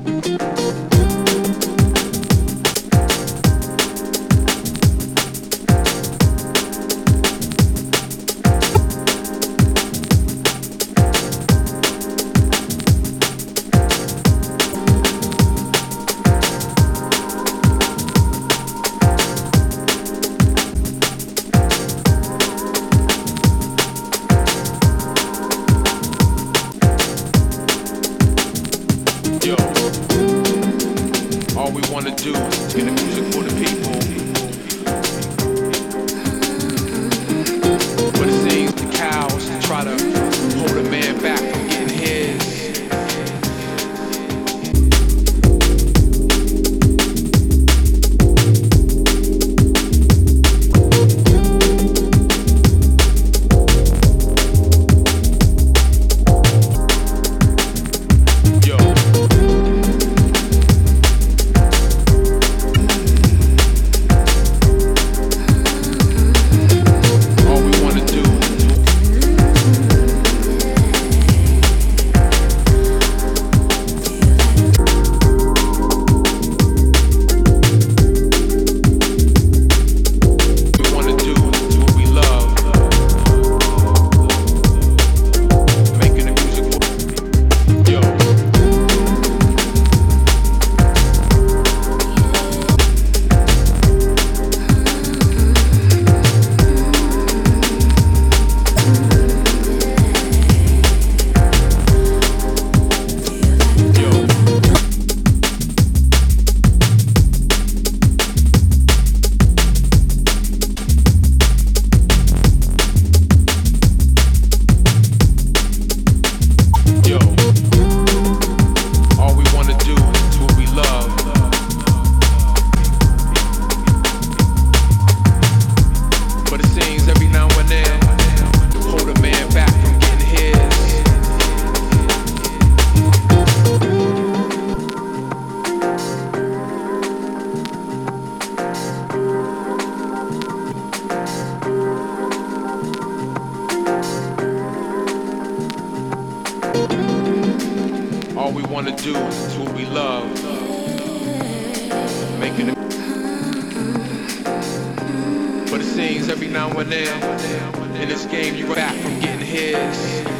Yo, all we wanna do is get the music for the people. But it seems the cows try to hold a man back from getting his. All we wanna do is what we love. Making it. But it seems every now and then in this game you're back from getting his.